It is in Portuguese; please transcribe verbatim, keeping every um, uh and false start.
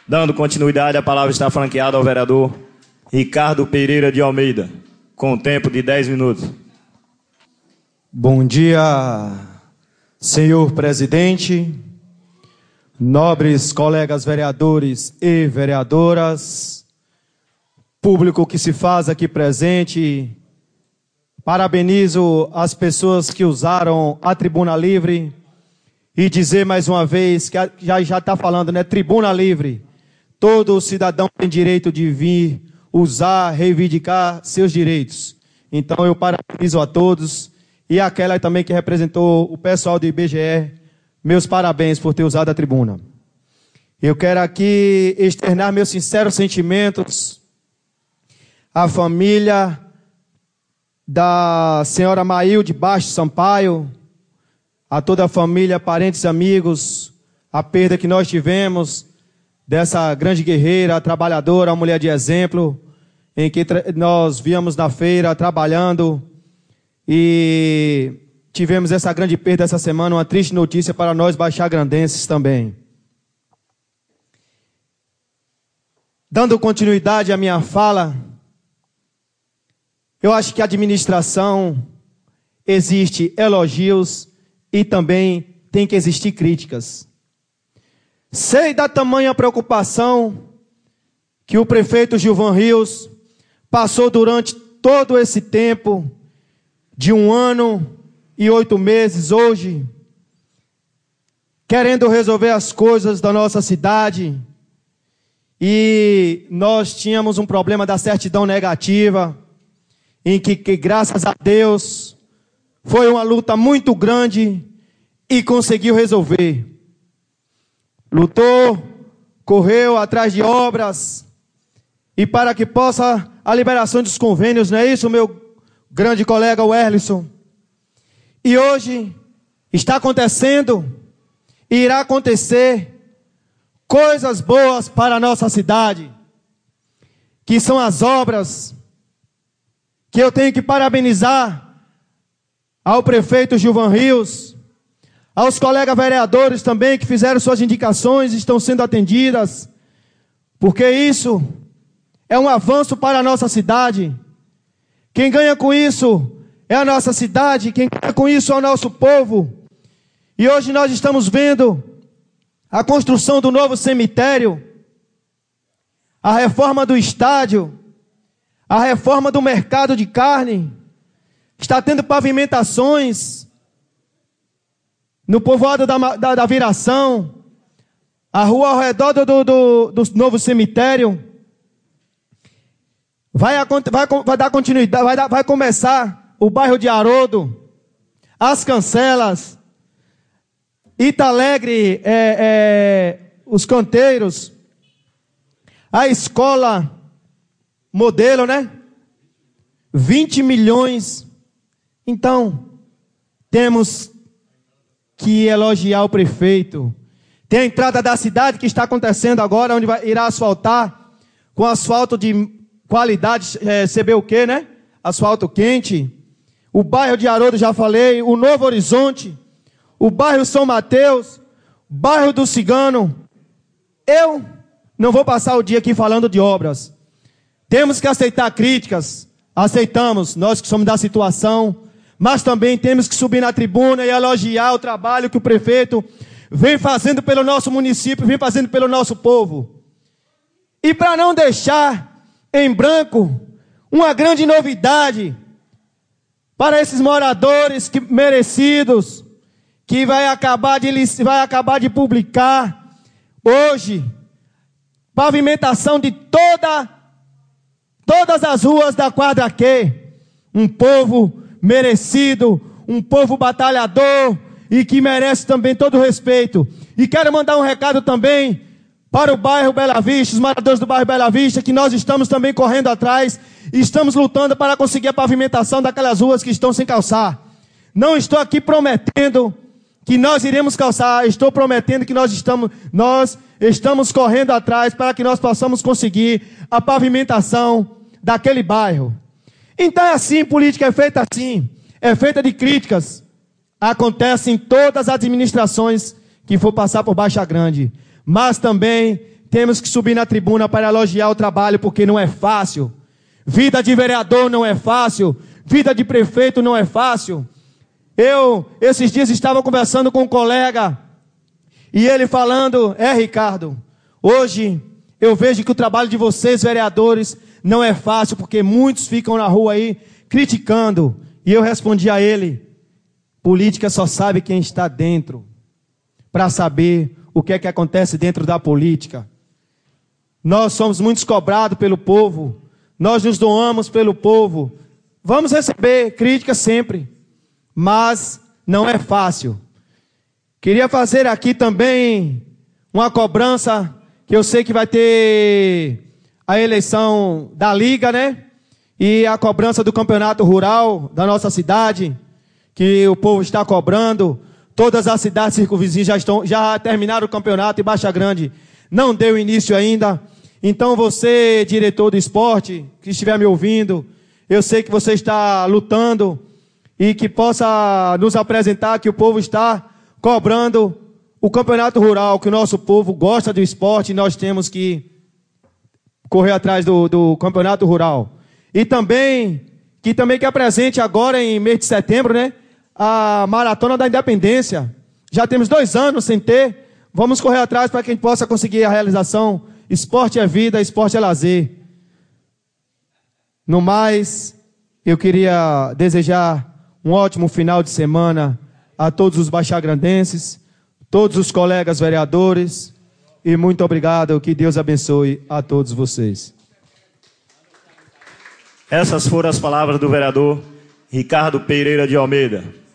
Dando continuidade, a palavra está franqueada ao vereador Ricardo Pereira de Almeida, com tempo de dez minutos. Bom dia, senhor presidente, nobres colegas vereadores e vereadoras, público que se faz aqui presente. Parabenizo as pessoas que usaram a tribuna livre e dizer mais uma vez que já já está falando, né? Tribuna livre. Todo cidadão tem direito de vir, usar, reivindicar seus direitos. Então eu parabenizo a todos e aquela também que representou o pessoal do I B G E, meus parabéns por ter usado a tribuna. Eu quero aqui externar meus sinceros sentimentos à família da senhora Maílde Bastos Sampaio, a toda a família, parentes e amigos, a perda que nós tivemos dessa grande guerreira, trabalhadora, uma mulher de exemplo, em que nós víamos na feira trabalhando e tivemos essa grande perda essa semana, uma triste notícia para nós baixagrandenses também. Dando continuidade à minha fala, eu acho que a administração existe elogios e também tem que existir críticas. Sei da tamanha preocupação que o prefeito Gilvan Rios passou durante todo esse tempo, de um ano e oito meses hoje, querendo resolver as coisas da nossa cidade. E nós tínhamos um problema da certidão negativa, em que, que, graças a Deus, foi uma luta muito grande e conseguiu resolver. Lutou, correu atrás de obras, e para que possa a liberação dos convênios, não é isso, meu grande colega Werlison? E hoje está acontecendo, e irá acontecer, coisas boas para a nossa cidade, que são as obras que eu tenho que parabenizar ao prefeito Gilvan Rios, aos colegas vereadores também que fizeram suas indicações e estão sendo atendidas, porque isso é um avanço para a nossa cidade. Quem ganha com isso é a nossa cidade, quem ganha com isso é o nosso povo. E hoje nós estamos vendo a construção do novo cemitério, a reforma do estádio, a reforma do mercado de carne, está tendo pavimentações no povoado da, da, da Viração, a rua ao redor do, do, do novo cemitério. Vai, vai, vai dar continuidade, vai, dar, vai começar o bairro de Haroldo, as Cancelas, Italegre, é, é, os canteiros, a escola modelo, né? vinte milhões. Então, temos que elogiar o prefeito. Tem a entrada da cidade que está acontecendo agora, onde vai, irá asfaltar com asfalto de qualidade, é, C B U Q, né? Asfalto quente. O bairro de Haroldo, já falei, o Novo Horizonte, o bairro São Mateus, o bairro do Cigano. Eu não vou passar o dia aqui falando de obras. Temos que aceitar críticas, aceitamos, nós que somos da situação, mas também temos que subir na tribuna e elogiar o trabalho que o prefeito vem fazendo pelo nosso município, vem fazendo pelo nosso povo. E para não deixar em branco uma grande novidade para esses moradores que, merecidos, que vai acabar, de, vai acabar de publicar hoje, pavimentação de toda Todas as ruas da quadra Q, um povo merecido, um povo batalhador e que merece também todo o respeito. E quero mandar um recado também para o bairro Bela Vista, os moradores do bairro Bela Vista, que nós estamos também correndo atrás e estamos lutando para conseguir a pavimentação daquelas ruas que estão sem calçar. Não estou aqui prometendo que nós iremos calçar, estou prometendo que nós estamos, nós estamos correndo atrás para que nós possamos conseguir a pavimentação daquele bairro. Então é assim, política é feita assim, é feita de críticas. Acontece em todas as administrações que for passar por Baixa Grande. Mas também temos que subir na tribuna para elogiar o trabalho, porque não é fácil. Vida de vereador não é fácil. Vida de prefeito não é fácil. Eu, esses dias, estava conversando com um colega, e ele falando, é Ricardo, hoje eu vejo que o trabalho de vocês, vereadores, não é fácil, porque muitos ficam na rua aí, criticando. E eu respondi a ele, política só sabe quem está dentro, para saber o que é que acontece dentro da política. Nós somos muito cobrados pelo povo, nós nos doamos pelo povo, vamos receber críticas sempre, mas não é fácil. Queria fazer aqui também uma cobrança, que eu sei que vai ter a eleição da Liga, né? E a cobrança do campeonato rural da nossa cidade, que o povo está cobrando. Todas as cidades circunvizinhas já, estão, já terminaram o campeonato e Baixa Grande não deu início ainda. Então você, diretor do esporte, que estiver me ouvindo, eu sei que você está lutando e que possa nos apresentar que o povo está cobrando o campeonato rural, que o nosso povo gosta do esporte e nós temos que correr atrás do, do campeonato rural. E também, que também que apresente agora em mês de setembro, né, a Maratona da Independência. Já temos dois anos sem ter, vamos correr atrás para que a gente possa conseguir a realização. Esporte é vida, esporte é lazer. No mais, eu queria desejar um ótimo final de semana a todos os baixagrandenses, todos os colegas vereadores, e muito obrigado, que Deus abençoe a todos vocês. Essas foram as palavras do vereador Ricardo Pereira de Almeida.